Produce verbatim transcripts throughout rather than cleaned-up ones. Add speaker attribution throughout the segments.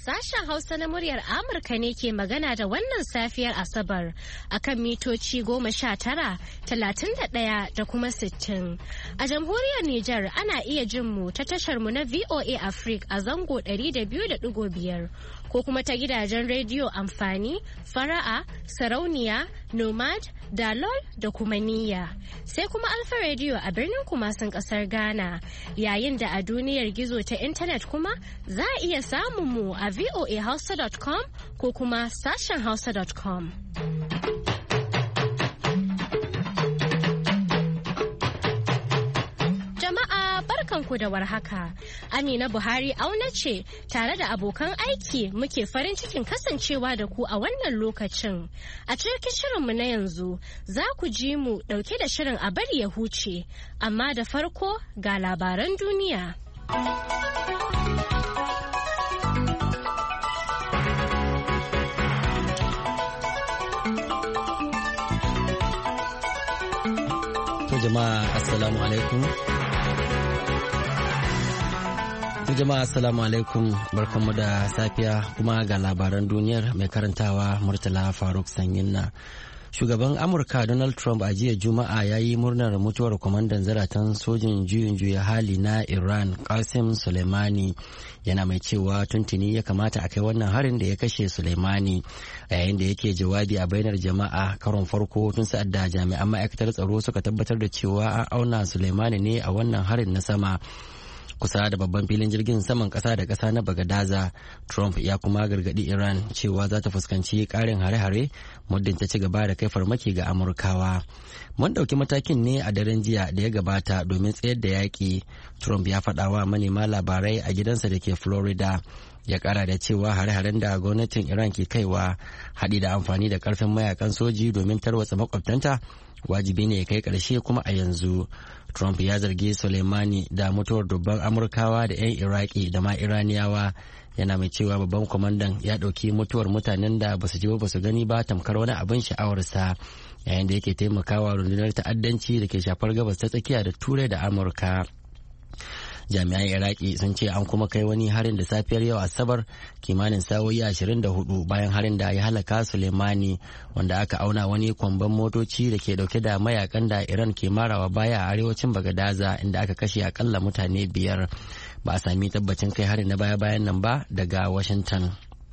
Speaker 1: Sashen Hausa na muryar Amurka ne ke magana da wannan safiyar Asabar akan mitoci goma sha tara, talatin da ɗaya da kuma sittin. A jamhuriyar Nijar ana iya jin mu ta tashar mu na V O A Africa a zango ɗari da biyu da ɗigo biyar ko kuma ta gidajen rediyo amfani, fara'a, sarauniya, nomad, dalol da kuma niyya. Sai kuma Alfa Radio a birnin Kumasin kasar Ghana. Yayin da a duniyar gizo ta intanet kuma za a iya samun mu a v o a hausa dot com ko kuma sashen hausa dot com. Jama'a barkanku da warhaka. Amina Buhari auna ce tare da abokan aiki muke farin cikin kasancewa da ku a wannan lokacin. A cikin shirinmu na yanzu za ku ji mu dauke da shirin a bari ya huce, amma da farko ga labaran duniya.
Speaker 2: Jama'a assalamu alaikum. Jama'a assalamu alaikum, barkanmu da safiya kuma ga labaran duniyar mai karantawa Murtala Faruk Sanyinna. Shugaban Amurka Donald Trump a jiya Juma'a ya yi murnar mutuwar kwamandan zaratan sojin juyin juya hali na Iran Qasem Soleimani, yana mai cewa tuntuni ya kamata a kai wannan harin da ya kashe Soleimani. A yayin da yake jawabi a bainar jama'a karon farko tun sa'ad da jami'an ma'aikatar tsaro suka tabbatar da cewa an auna Soleimani ne a wannan harin na sama kusa da babban filin jirgin saman kasa da kasa na Bagadaza. Trump ya kuma gargadi Iran cewa za ta fuskanci karin hare-hare muddin ta ci gaba da kai farmaki ga Amurkawa. Mun ɗauki matakin ne a daren jiya da ya gabata domin tsayar da yaƙi, Trump ya faɗa wa manema labarai a gidansa da ke Florida. Ya ƙara da cewa hare-haren da gwamnatin Iran ke kaiwa haɗi da amfani da ƙarfin mayakan soji domin tarwatsa makwabtanta wajibi ne ya kai ƙarshe kuma a yanzu. Trump ya zargi Soleimani da mutuwar dubban Amurkawa da 'yan Iraki da ma Iraniyawa, yana mai cewa babban kwamandan ya ɗauki mutuwar mutanen da basu ji ba su gani ba tamkar wani abin sha'awarsa, yayin da yake taimakawa rundunar ta'addanci da ke shafar gabas ta tsakiya da Turai da Amurka. Jami'an Iraki sun ce an kuma kai wani harin da safiyar yau Asabar kimanin sa'o'i ashirin da hudu bayan harin da ya halaka Soleimani, wanda aka auna wani kwamban motoci da ke dauke da mayakan da Iran ke marawa baya a arewacin Bagadaza, inda aka kashe akalla mutane biyar. Ba a sami tabbacin kai harin na baya-bayan nan ba daga Washington.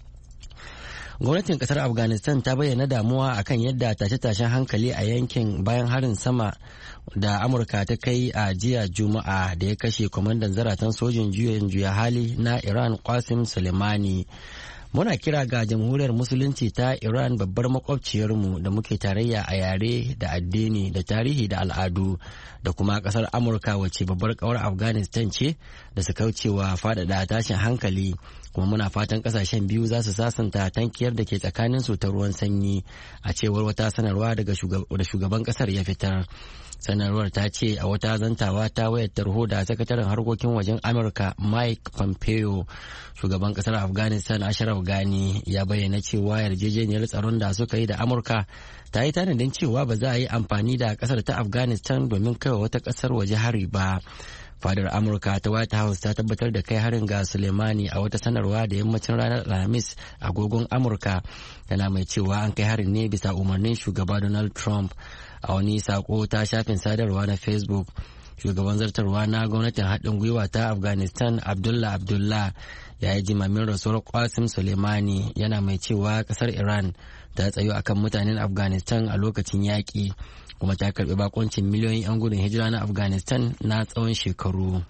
Speaker 2: Gwamnatin kasar Afghanistan ta bayyana damuwa akan yadda tashe-tashen hankali a yankin bayan harin sama da Amurka ta kai a jiya Juma'a da ya kashe kwamandan zaratan sojin juyin juya hali na Iran Qasem Soleimani. Muna kira ga jamhuriyar musulunci ta Iran, babbar makwabciyarmu da muke tarayya a yare da addini da tarihi da al'adu, da kuma kasar Amurka wacce babbar kawar Afghanistan ce, da su kaucewa faɗaɗa tashin hankali, kuma muna fatan kasashen biyu za su sasanta tankiyar da ke tsakanin su ta ruwan sanyi, a cewar wata sanarwa daga da shugaban kasar ya fitar. Sanarwar ta ce a wata zantawa ta wayar tarho da sakataren harkokin wajen Amurka Mike Pompeo, shugaban kasar Afghanistan Ashraf Ghani ya bayyana cewa yarjejeniyar tsaron da suka yi da Amurka ta yi tanadin cewa ba za a yi amfani da kasar ta Afghanistan domin kaiwa wata kasar waje hari ba. Fadar Amurka ta White House ta tabbatar da kai harin ga Soleimani a wata sanarwa da yammacin ranar Alhamis agogon Amurka, tana mai cewa an kai harin ne bisa umarnin shugaba Donald Trump. A wani sako ta shafin sadarwa na Facebook, shugaban zartarwa na gwamnatin haɗin gwiwa ta Afghanistan Abdullah Abdullah ya yi jimamin rasuwar Qasem Soleimani, yana mai cewa ƙasar Iran ta tsayo akan mutanen Afghanistan a lokacin yaƙi, kuma ta karɓi bakoncin miliyoyin 'yan gudun hijira na Afghanistan na tsawon shekaru.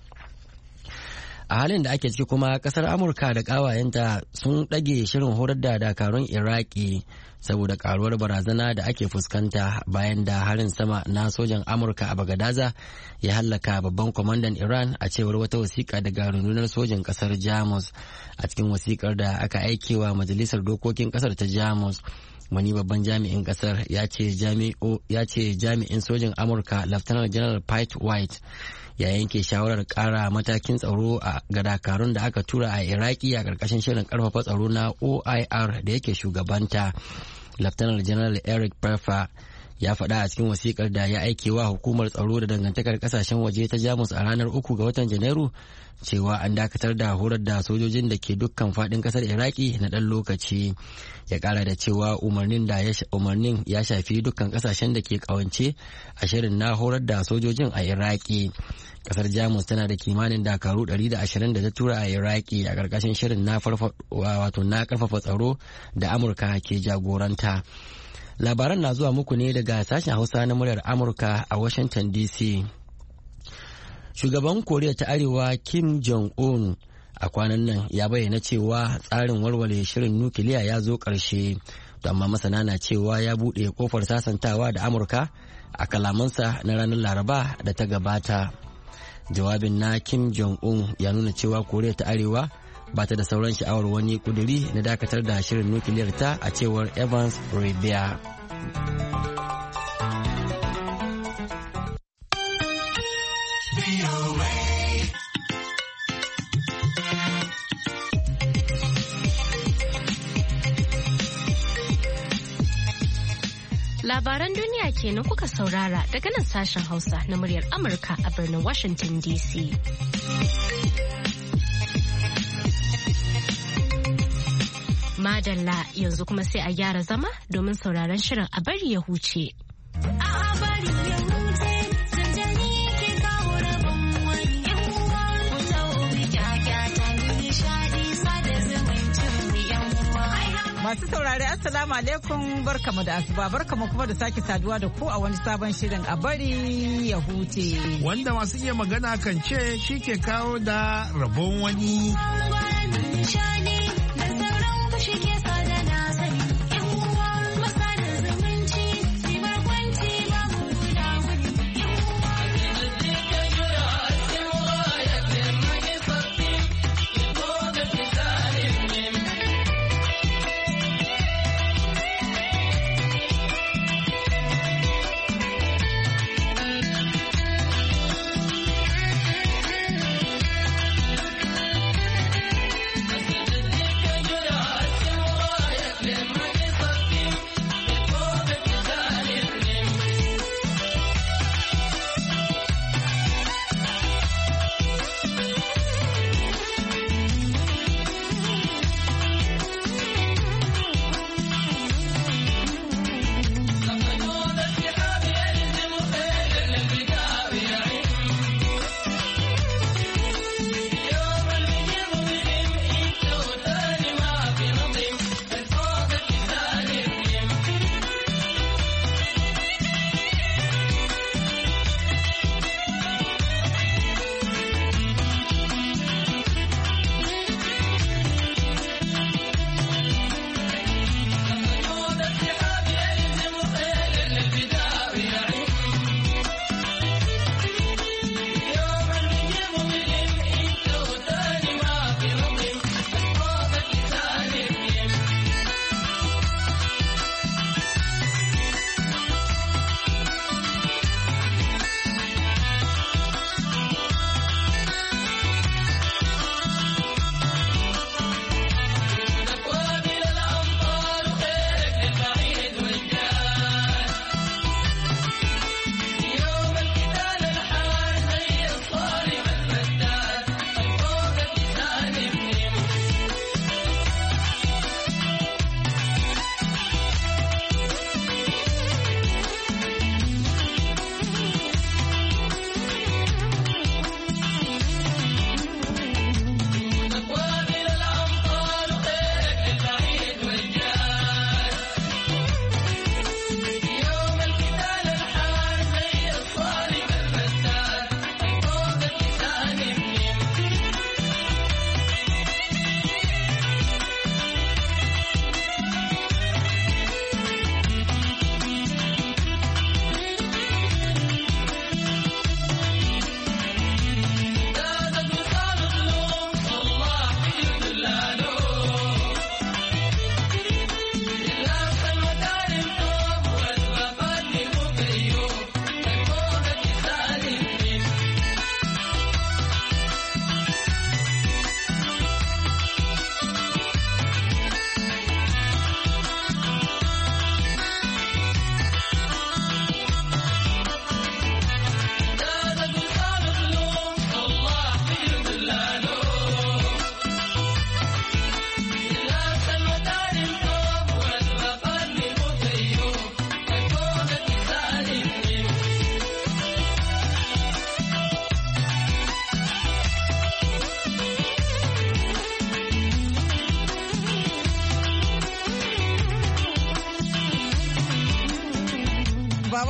Speaker 2: A halin da ake ciki kuma kasar Amurka da ƙawayenta sun ɗage shirin horar da dakarun Iraki saboda karuwar barazana da ake fuskanta bayan da harin sama na sojan Amurka a Bagadaza ya hallaka babban kwamandan Iran, a cewar wata wasiƙa daga rundunar sojin ƙasar Jamus. A cikin wasiƙar da aka aikewa majalisar dokokin ƙasar ta Jamus, wani babban jami'in ƙasar ya ce jami'in sojin Amurka Lieutenant General Pete White ya yanke shawarar kara matakin tsaro ga dakarun da aka tura a Iraki a ƙarƙashin shirin ƙarfafa tsaro na O I R da yake shugabanta. Lieutenant General Eric Pfeffer ya faɗa a cikin wasikar da ya aike wa hukumar tsaro da dangantakar kasashen waje ta Jamus a ranar uku ga watan Janairu cewa an dakatar da horar da sojojin da ke dukkan faɗin ƙasar Iraki na ɗan lokaci. Ya ƙara da cewa umarnin da umarnin ya shafi dukkan ƙasashen da ke ƙawance a shirin na horar da sojojin a Iraki. Kasar Jamus tana da kimanin dakaru ɗari da ashirin da ta tura a Iraki a ƙarƙashin shirin na wato na ƙarfafa tsaro da Amurka ke jagoranta. Labaran na zuwa muku ne daga sashen Hausa na muryar Amurka a Washington D C. Shugaban Koriya ta Arewa Kim Jong-un a kwanan nan ya bayyana cewa tsarin warware shirin nukiliya ya zo ƙarshe, amma masana na cewa ya buɗe kofar sasantawa da Amurka a kalamansa na ranar Laraba da ta gabata. Jawabin na Kim Jong-un ya nuna cewa Koriya ta Arewa ba ta da sauran sha'awar wani kuduri na dakatar da shirin nukiliyar ta a cewar Evans Rabia.
Speaker 1: Labaran duniya kenan kuka saurara daga nan sashen Hausa na muryar Amurka a birnin Washington D C. Madalla yanzu kuma sai a gyara zama domin sauraron shirin a bari ya huce.
Speaker 3: Masu saurari Assalamu alaikum barkamu da asuba barkamu kuma da sake saduwa da ku a wani sabon shirin a bari ya huce.
Speaker 4: Wanda masu iya magana kan ce shi ke kawo da rabon wani.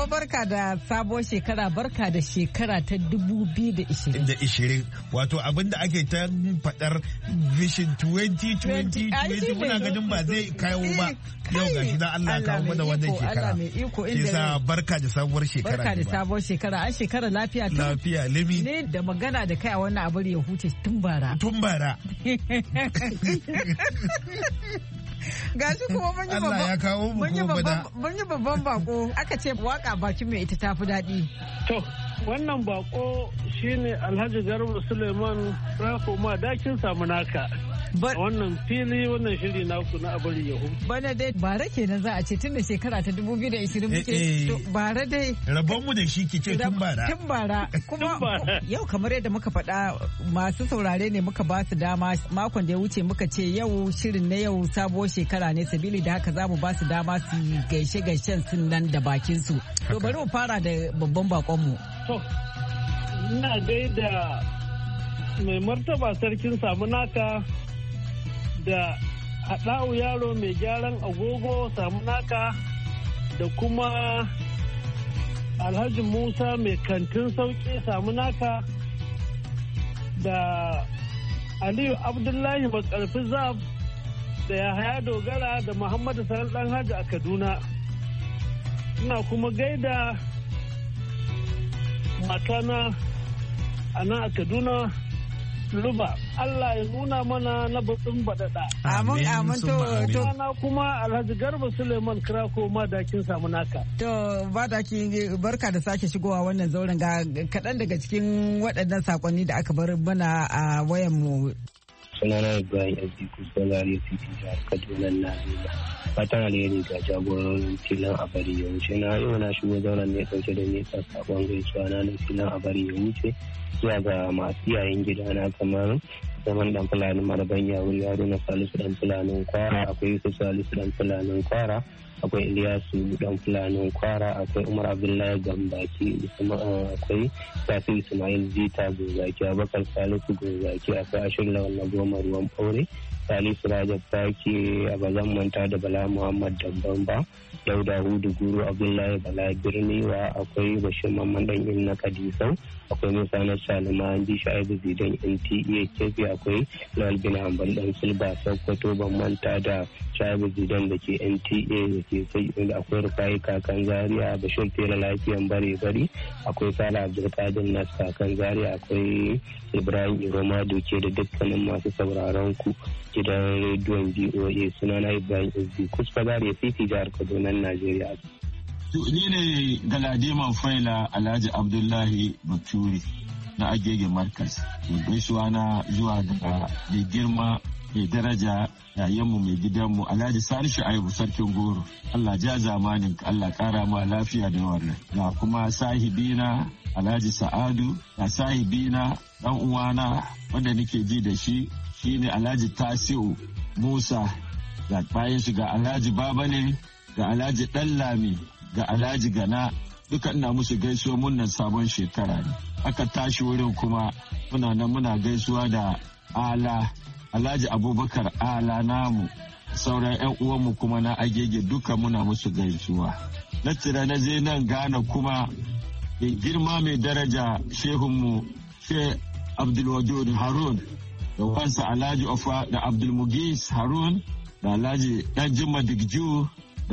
Speaker 3: Baba barka da sabuwar shekara, barka da shekara ta dubu biyu da ishirin.
Speaker 4: Da ishirin wato abinda ake ta fadar vision twenty twenty twenty muna ganin ba zai kawo ba. Yau ga shi da Allah kawo mana wannan shekara. Kisa barka da sabuwar shekara.
Speaker 3: Barka da sabuwar shekara, an shekara lafiya tun.
Speaker 4: Lafiya limi.
Speaker 3: Ne da magana da kai a wannan abar ya huce tun bara.
Speaker 4: Tun bara.
Speaker 3: Gashi kuma mun yi
Speaker 4: Allah ya kawo mu gobe
Speaker 3: mun yi babban bako aka ce waka bakin mai ita tafi daɗi.
Speaker 5: To wannan bako shine Alhaji Garba Suleiman Rafo ma dakin samu naka. Wannan fili wannan shiri naku na abari yahu.
Speaker 3: Bana dai bara kenan za a ce tun da shekara ta dubu biyu da ishirin muke bara dai.
Speaker 4: Rabon mu da shi ke ce tun bara.
Speaker 3: Tun bara. Kuma yau kamar yadda muka faɗa masu saurare ne muka ba su dama makon da ya wuce muka ce yau shirin na yau sabuwar shekara ne sabili da haka za mu ba su dama su gaishe gaishen sun nan da bakin su. To bari mu fara da babban bakon mu.
Speaker 5: To ina gaida mai martaba sarkin samu naka da haɗa'u yaro mai gyaran agogo samu naka da kuma Alhaji Musa mai kantin sauƙi samu naka da Aliyu Abdullahi Makarfi Zab da Yahaya Dogara da Muhammadu Sani ɗan Hajji a Kaduna. Ina kuma gaida matana a nan a Kaduna Luba. Allah ya nuna mana na batun baɗaɗa.
Speaker 3: Amin amin to to
Speaker 5: na kuma Alhaji Garba Suleiman Krako madakin samu naka.
Speaker 3: To madaki barka da sake shigowa wannan zauren ga kaɗan daga cikin waɗannan sakonni da aka bar mana a wayan mu.
Speaker 6: Sunana Ibrahim Aziku Salari City Jihar Kaduna Najeriya. Fatan alheri ga jagororin filin a bari ya wuce. Na yau na shigo zauren ne ɗauke da nesa sakon gaisuwa na na filin a bari ya wuce. Zuwa ga masu yayin gidana kamar zaman dan fulani maraban yawuri haruna salisu dan fulanin kwara, akwai yusuf salisu dan fulanin kwara, akwai iliyasu dan fulanin kwara, akwai umar abdullahi gambaki, akwai safi ismail zita gozaki, abubakar salisu gozaki, akwai ashirin lawan na goma ruwan ɓaure, salisu rajab taki, a bazan manta da bala muhammad dabban ba, dauda hudu guru abdullahi bala birniwa, akwai bashir mamman dan inna kadisau, akwai musa na salima an ji sha'ibu zidan N T A kefi, akwai lawal bin hanbal dan silba sokoto, ban manta da sha'ibu zidan da ke N T A da ke sai akwai rufai kakan zaria, bashir tela lafiyan bare bari, akwai sala abdulkadir nas kakan zaria, akwai ibrahim iroma doke da dukkanin masu sauraron ku gidan rediyon B O A. Sunana Ibrahim Izzi Kusfa Zaria City jihar Kaduna Najeriya.
Speaker 7: Ni ne Galadiman Faila Alhaji Abdullahi Baturi na Agege Markas. Gaisuwa na zuwa da mai girma mai daraja yayanmu mai gidanmu Alhaji Sani Shu'aibu Sarkin Goro. Allah ja zamanin Allah kara ma lafiya da wannan. Na kuma sahibina Alhaji Sa'adu, na sahibina dan uwana wanda nake ji da shi shine Alhaji Tasi'u Musa, ga bayan shi ga Alhaji Babale, ga Alhaji Dallami, ga Alhaji Gana, duka ina musu gaisuwa munnan sabon shekara ne. Aka tashi wurin kuma muna nan muna gaisuwa da Ala Alhaji Abubakar Ala namu, sauran yan uwanmu kuma na Agege duka muna musu gaisuwa. Na tira na je nan Ghana kuma mai girma mai daraja shehunmu Sheikh Abdulwadud Harun da wansa Alhaji Ofa da Abdulmugis Harun da Alhaji Danjima Digju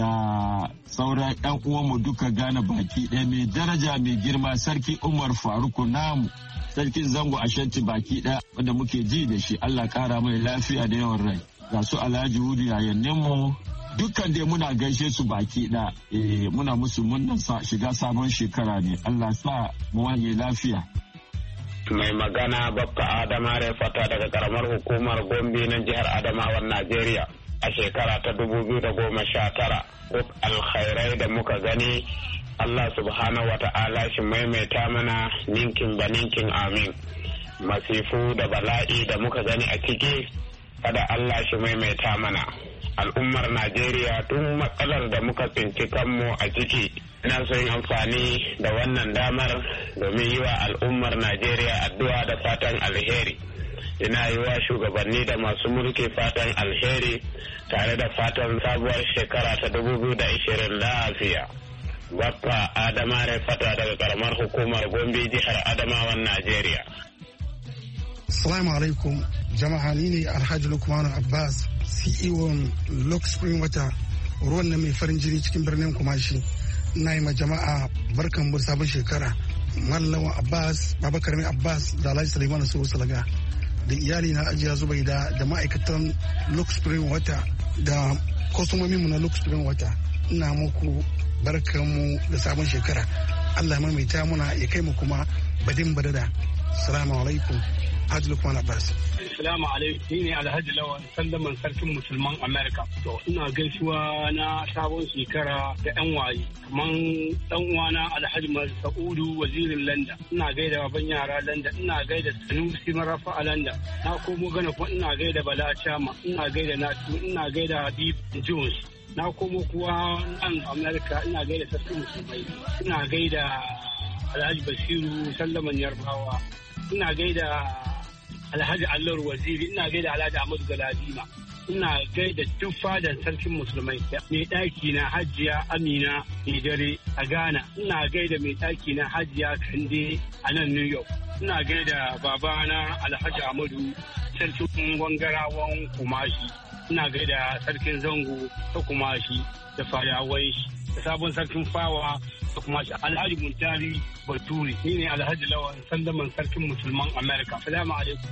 Speaker 7: da sauran yan uwanmu duka Ghana baki ɗaya, mai daraja mai girma Sarki Umar Faruku namu, Sarkin Zango Ashanti baki ɗaya wanda muke ji da shi, Allah ƙara mai lafiya da yawan rai. Ga su Alhaji Hudu yayanninmu dukkan dai muna gaishe su baki ɗaya, eh muna musu munnan shiga sabon shekara ne. Allah sa mu wanye lafiya.
Speaker 8: Mai magana Baffa Adama Refata daga karamar hukumar Gombe na jihar Adamawa Najeriya. A shekara ta dubu biyu da goma sha tara duk alkhairai da muka gani Allah subhanahu wa ta'ala shi maimaita mana ninkin ba ninkin amin. Masifu da bala'i da muka gani a ciki kada Allah shi maimaita mana. Al'ummar Najeriya tun matsalar da muka tsinci kanmu a ciki, ina son yin amfani da wannan damar domin yi wa al'ummar Najeriya addu'a da fatan alheri. Ina yi wa shugabanni da masu mulki fatan alheri tare da fatan sabuwar shekara ta dubu biyu da ishirin lafiya. Baffa Adama Fata daga karamar hukumar Gombe jihar Adamawan Najeriya.
Speaker 9: Assalamu alaikum jama'a, ni ne Alhaji Lukman Abbas, C E O Lok Spring Water, ruwan na mai farin jini cikin birnin Kumashi. Na yi ma jama'a barkan mu sabon shekara. Mallawan Abbas, Baba Karami Abbas da Alhaji Suleiman Soho Salaga da iyali na Ajiya Zubaida da ma'aikatan Lok Spring Water da kwastomomin mu na Lok Spring Water. Ina muku barkan mu da sabon shekara. Allah maimaita muna ya kai mu kuma badin badada. Assalamu alaikum. Alhaji Lukman Abbas.
Speaker 10: Assalamu alaikum. Ni ne Alhaji Lawan Sallaman Sarkin Musulman Amerika. To ina gaisuwa na sabon shekara da yan waye. Kaman dan uwana Alhaji Masaudu wazirin Landa. Ina gaida baban yara Landa. Ina gaida Sanusi Marafa a Landa. Na komo gana kuma ina gaida Bala Chama. Ina gaida Natu. Ina gaida Habib Jones. Na komo kuwa nan Amerika. Ina gaida Sarkin Musulmai. Ina gaida Alhaji Basiru Sallaman Yarbawa. Ina gaida Alhaji Allur Waziri, ina gaida Alhaji Ahmadu Galadima, ina gaida duk fadan sarkin musulmai. Mai ɗaki na Hajiya Amina Idare a Ghana, ina gaida mai ɗaki na Hajiya Kande a nan New York, ina gaida babana Alhaji Ahmadu sarkin Wangarawan Kumashi, ina gaida sarkin Zango ta Kumashi da fadawai da sabon sarkin Fawa da Kumashi, Alhaji Muntari Baturi. Ni ne Alhaji Lawan Sallaman Sarkin Musulman Amerika. Salamu alaikum.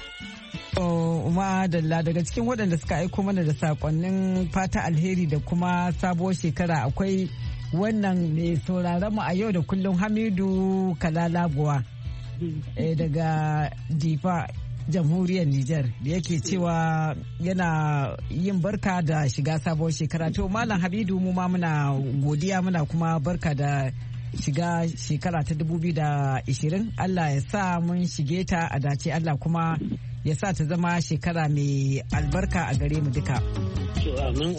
Speaker 3: Uma Dalla, daga cikin waɗanda suka aiko mana da sakonnin fata alheri da kuma sabuwar shekara akwai wannan mai sauraron mu a yau da kullum Hamidu Kalalabuwa daga Difa, jamhuriyar Nijar, da yake cewa yana yin barka da shiga sabuwar shekara. To Malam Habidu, mu ma muna godiya, muna kuma barka da shiga shekara ta dubu biyu da ashirin. Allah ya sa mun shige ta a dace, Allah kuma ya sa ta zama shekara mai albarka a gare mu duka.
Speaker 10: Amin.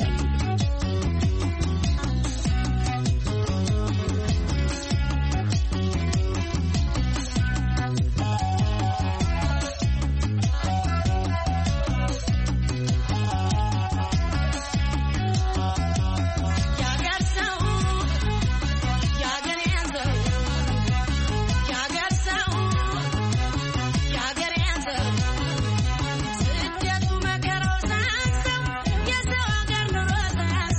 Speaker 11: Yes,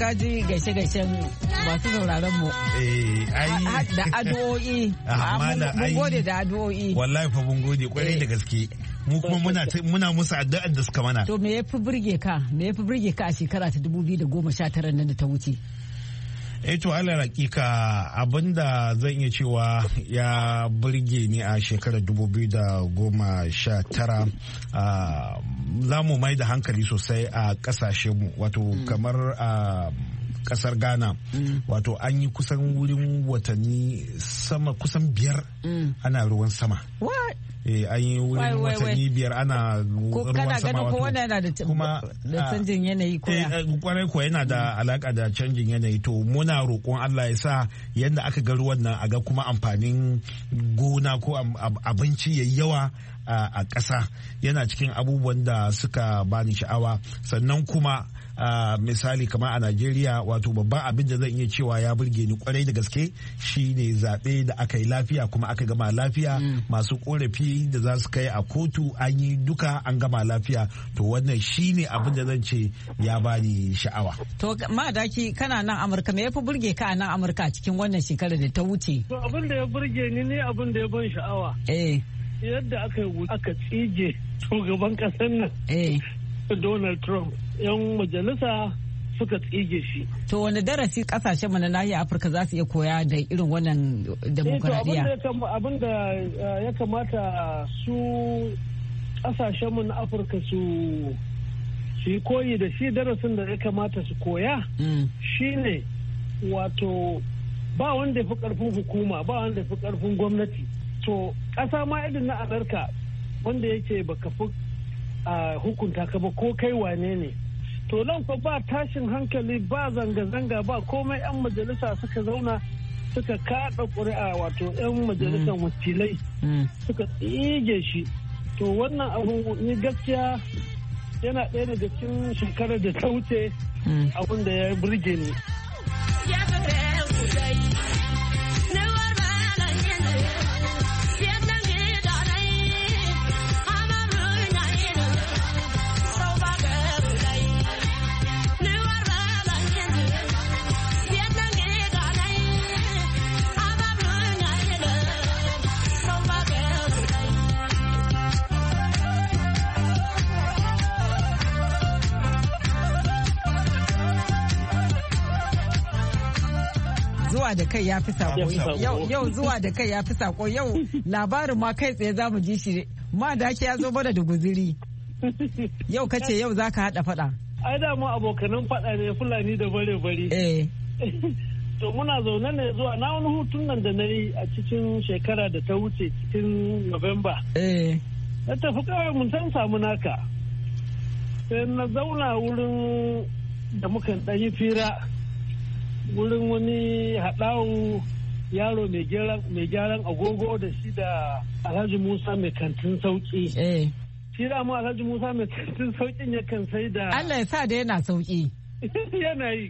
Speaker 3: kaji gaishe-gaishen masu sauraron mu.
Speaker 4: Eh, ai.
Speaker 3: Da addu'o'i. Mun gode da addu'o'i.
Speaker 4: Wallahi fa mun gode kwarai da gaske. Mu kuma muna muna musu addu'ar da suka mana.
Speaker 3: To me yafi burge ka? Me yafi burge ka a shekara ta dubu biyu da goma sha tara nan da ta wuce?
Speaker 4: Eh to Allah hakika abinda zan iya cewa ya burge ni a shekarar dubu biyu da goma sha tara za mu mai da hankali sosai a kasashenmu wato mm. kamar a kasar Ghana mm. wato an yi kusan wurin watanni sama kusan biyar mm. ana ruwan sama.
Speaker 3: What?
Speaker 4: Eh, an yi wurin watanni biyar ana ruwan sama wato
Speaker 3: kuma da canjin yanayi ko ya
Speaker 4: kwarai ko yana da alaka da canjin yanayi to muna roƙon Allah ya sa yadda aka ga ruwan nan a ga kuma amfanin gona ko abinci yayi yawa a ƙasa yana cikin abubuwan da suka bani sha'awa sannan kuma Uh, misali kamar a Najeriya wato babban abin da zan iya cewa ya burge ni kwarai da gaske shine zaɓe da aka yi lafiya kuma aka gama lafiya mm. masu korafi da za su kai a kotu an yi duka an gama lafiya to wannan shine abin da zan ce ya bani sha'awa.
Speaker 3: To madaki kana nan Amurka me yafi burge ka a nan Amurka cikin wannan shekarar da ta wuce?
Speaker 5: To abin da ya burge ni ne abin da ya ban sha'awa.
Speaker 3: Eh.
Speaker 5: Yadda aka aka tsige shugaban ƙasar nan.
Speaker 3: Eh.
Speaker 5: Donald Trump yan majalisa suka tsige shi.
Speaker 3: To wani darasi kasashen mu na nahiyar Afirka za su iya koya da irin wannan demokradiyya?
Speaker 5: Abin da ya kamata su kasashen mu na Afirka su yi koyi da shi darasin da ya kamata su koya shine wato ba wanda ya fi karfin hukuma ba wanda ya fi karfin gwamnati. To ƙasa ma irin na Amurka wanda yake baka fi a hukunta ka ba ko kai wane ne to nan fa ba tashin hankali ba zanga-zanga ba komai yan majalisa suka zauna suka kada ƙuri'a wato yan majalisar wakilai suka tsige shi to wannan abu ni gaskiya yana ɗaya daga cikin shekarar da ta wuce abin da ya burge ni.
Speaker 3: zuwa da kai ya fi sako yau zuwa da kai ya fi sako yau labarin ma kai tsaye za mu ji shi ma da ya zo mana da guziri yau kace yau za ka haɗa faɗa
Speaker 5: ai da mu abokanan faɗa ne fulani da bare bare
Speaker 3: eh
Speaker 5: to muna zaune ne zuwa na wani hutun nan da na yi a cikin shekara da ta wuce cikin November
Speaker 3: eh
Speaker 5: na tafi kawai mun san samu naka sai na zauna wurin da muka ɗan yi fira wurin wani haɗawu yaro mai gyaran agogo da shi da Alhaji Musa mai kantin sauki.
Speaker 3: Eh.
Speaker 5: Shi da mu Alhaji Musa mai kantin saukin ya kan sai da.
Speaker 3: Allah ya sa da yana sauki.
Speaker 5: Yana yi.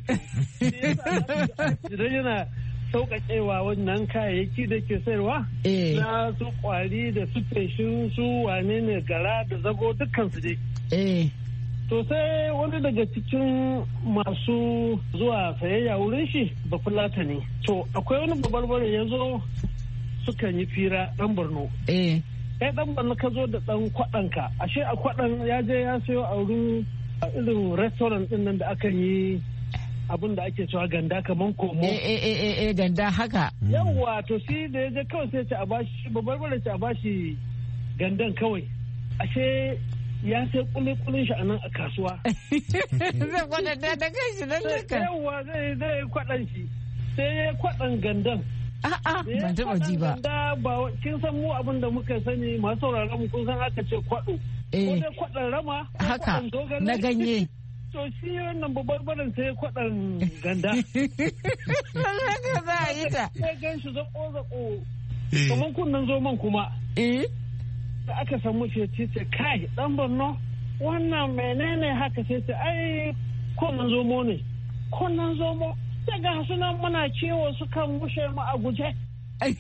Speaker 5: Idan yana sauƙaƙewa wannan kayayyaki da ke sayarwa.
Speaker 3: Eh.
Speaker 5: Na su kwari da su feshin su wane ne gara da zago dukkan su dai.
Speaker 3: Eh.
Speaker 5: To sai wani daga cikin masu zuwa sayayya wurin shi ba fulata ne. To akwai wani babarbare ya zo sukan yi fira ɗan Borno.
Speaker 3: Eh.
Speaker 5: Kai ɗan Borno ka zo da ɗan kwaɗanka. Ashe a kwaɗan ya je ya sayo a wurin irin restaurant ɗin nan da aka yi abin da ake cewa ganda kaman komo.
Speaker 3: Eh eh eh eh ganda haka.
Speaker 5: Yawwa to shi da ya je kawai sai ce a bashi babarbare ce a bashi gandan kawai. Ashe ya sai kulikulin shi a nan a kasuwa.
Speaker 3: Zai kwadanta da kai shi nan duka.
Speaker 5: Yawwa zai zai kwaɗan shi. Sai ya kwaɗan gandan.
Speaker 3: A'a ban taɓa ji ba.
Speaker 5: Ganda ba kin san mu abin da muka sani masu sauraron mu kun san aka ce kwaɗo.
Speaker 3: Eh.
Speaker 5: Ko dai kwaɗan rama.
Speaker 3: Haka na ganye.
Speaker 5: To shi wannan babbar barin sai kwaɗan ganda.
Speaker 3: Haka za a yi ta.
Speaker 5: Sai gan shi zaƙo-zaƙo. Kamar kunnen zoman kuma.
Speaker 3: Eh.
Speaker 5: Da aka samu ce ce kai dan Borno wannan menene haka sai ce ai kunnan zomo ne kunnan zomo daga sunan muna ciwo su kan mushe mu a guje
Speaker 3: an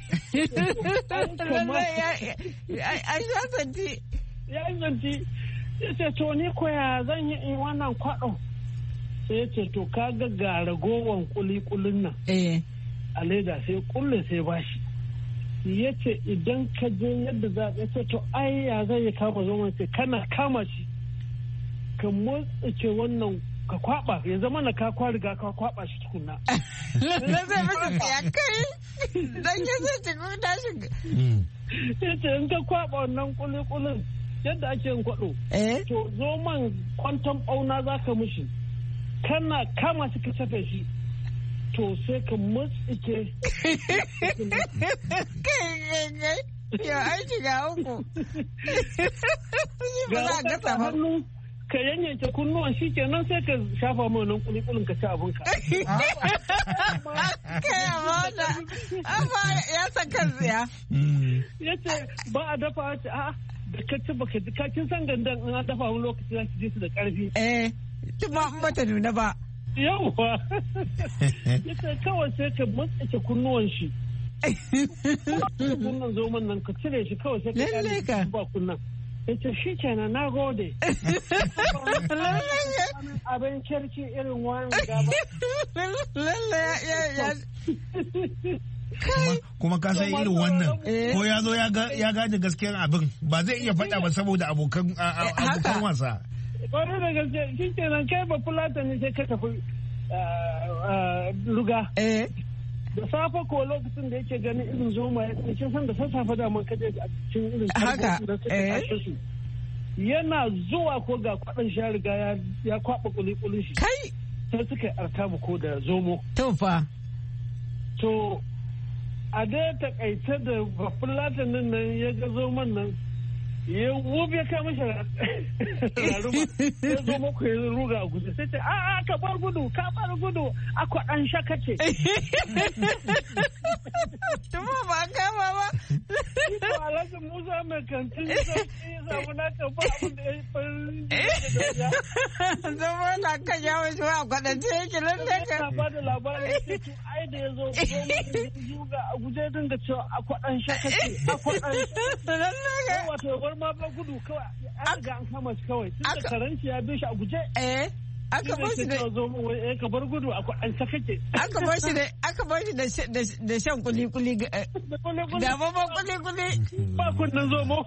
Speaker 3: sha santi
Speaker 5: ya yi zanti ya ce to ni koya zan yi in wannan kwaɗo sai ya ce to ka ga ga ragowan kuli-kulin nan a leda, sai kulle sai bashi. Ya ce idan ka je yadda za ya ce to ai ya zai ya kama zoman, sai kana kama shi ka motsa wannan ka kwaba, ya zama na ka kwa riga ka kwaba shi tukunna.
Speaker 3: Na zai masa tsaya kai dan ya zai cikin tashin.
Speaker 5: Ya ce in ka kwaba wannan kuli-kulin yadda ake yin kwaɗo. To zoman kwanton ɓauna za ka mishi. Kana kama shi ka cafe shi. To sai ka mutsike.
Speaker 3: Yau aiki ga uku.
Speaker 5: Ga wata hannu ka yanyanke kunnuwan shi kenan sai ka shafa mai nan kulikulin ka ci abinka.
Speaker 3: Kai amana. Amma ya san kan tsiya.
Speaker 5: Ya ce ba a dafa ce a'a da ka ci baka ji ka kin san gandan in an dafa wani lokaci za su je su da karfi.
Speaker 3: Eh, tuma in bata nuna ba.
Speaker 5: Yawwa. Ya ce kawai sai ka mutsike kunnuwan shi. Kunnan zoman nan ka cire shi kawai sai ka kare ba kunnan. Ita shi kenan na gode. Abin kirki irin wani gaba.
Speaker 3: Lalle ya
Speaker 4: kuma ka san irin wannan ko ya zo ya gaji gaskiyar abin ba zai iya faɗa ba saboda abokan wasa.
Speaker 5: Wani da gaske shi kenan kai ba fulata ne sai ka tafi luga. Da safe ko lokacin da yake ganin irin zoma ya kin san da sassafe da man kaje a cikin irin
Speaker 3: haka
Speaker 5: yana zuwa ko ga kwaɗan shi ya riga ya kwaɓa kulikulin shi
Speaker 3: kai
Speaker 5: sai suka artabu ko da zomo
Speaker 3: to fa
Speaker 5: to a dai takaice da bafulatan nan ya ga zoman nan ya wube ka mashi raruma ya zo muku ya ruga a guje sai ce a a ka bar gudu ka bar gudu a kwaɗan shaka ce.
Speaker 3: Tuma ba kama ba.
Speaker 5: Iko Alhaji Musa mai kantin sauki ya samu na kan ba abin da ya yi farin da ya.
Speaker 3: Zama na kan yawon shi a kwaɗance yake lalle ka.
Speaker 5: Ka ba da labarin ya ce ai da ya zo zo zuga a guje dinga cewa a kwaɗan shaka ce a kwaɗan shaka.
Speaker 3: Lalle ka.
Speaker 5: Wato ma ba gudu kawai an ga an kama shi kawai tun da karanci ya bi shi a guje
Speaker 3: eh aka bar shi da
Speaker 5: ka bar gudu a an sakake
Speaker 3: aka bar shi da aka bar shi da da shan kuli kuli da ba kuli kuli
Speaker 5: ba kunnan zomo.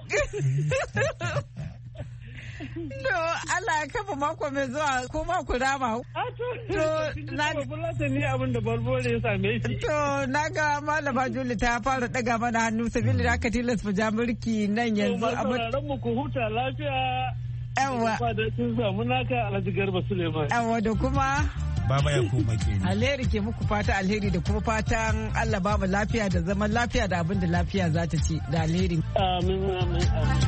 Speaker 3: To Allah ya kafa mako mai zuwa ko mako rama.
Speaker 5: To na ga bulata ni abin da barbore ya same shi.
Speaker 3: To na ga malama Juli ta fara daga mana hannu sabili da aka tilas mu ja mulki nan yanzu.
Speaker 5: Amma mu ku huta lafiya.
Speaker 3: Yawwa.
Speaker 5: Ba da sun samu naka Alhaji Garba Suleiman.
Speaker 3: Yawwa da kuma
Speaker 4: Baba ya koma ke.
Speaker 3: Alheri ke muku fata alheri da kuma fatan Allah ba mu lafiya da zaman lafiya da abin da lafiya za ta ci da alheri.
Speaker 5: Amin amin amin.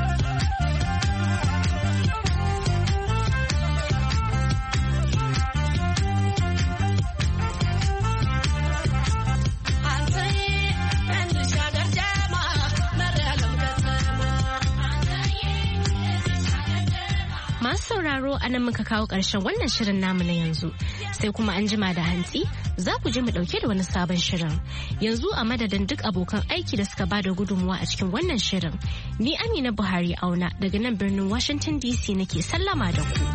Speaker 1: sauraro a nan muka kawo ƙarshen wannan shirin namu na yanzu sai kuma an jima da hantsi za ku ji mu ɗauke da wani sabon shirin yanzu a madadin duk abokan aiki da suka bada gudunmuwa a cikin wannan shirin ni Amina Buhari auna daga nan birnin Washington D C nake sallama da ku.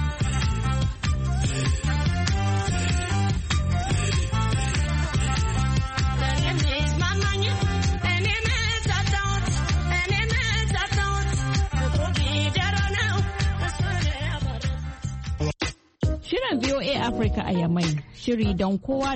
Speaker 11: V O A Africa a Yamai, shiri don kowa